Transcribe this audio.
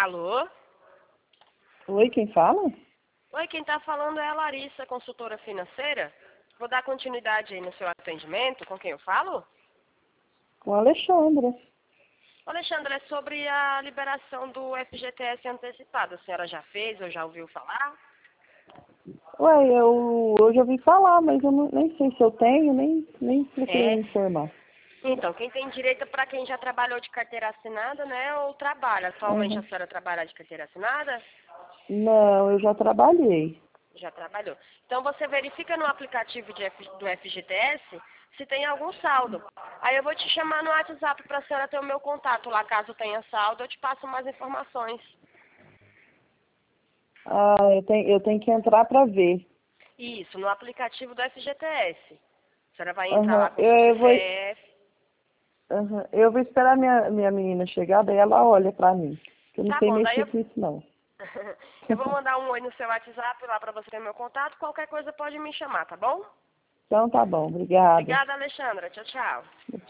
Alô? Oi, quem fala? Oi, quem está falando é a Larissa, consultora financeira. Vou dar continuidade aí no seu atendimento. Com quem eu falo? Com a Alexandra. Alexandra, é sobre a liberação do FGTS antecipado. A senhora já fez ou já ouviu falar? Ué, eu já ouvi falar, mas eu nem sei se eu tenho, nem procurei É. me informar. Então, quem tem direito é para quem já trabalhou de carteira assinada, né? Ou trabalha. Atualmente a Uhum. senhora trabalha de carteira assinada? Não, eu já trabalhei. Já trabalhou. Então você verifica no aplicativo do FGTS se tem algum saldo. Aí eu vou te chamar no WhatsApp para a senhora ter o meu contato lá. Caso tenha saldo, eu te passo mais informações. Ah, eu tenho que entrar para ver. Isso, no aplicativo do FGTS. A senhora vai entrar Uhum. lá com o seu CPF. Eu vou esperar minha menina chegar, daí ela olha para mim. Eu não Tá sei bom, daí mexer eu, com isso, não. eu vou mandar um oi no seu WhatsApp lá para você ter meu contato. Qualquer coisa pode me chamar, tá bom? Então tá bom, obrigada. Obrigada, Alexandra. Tchau, tchau.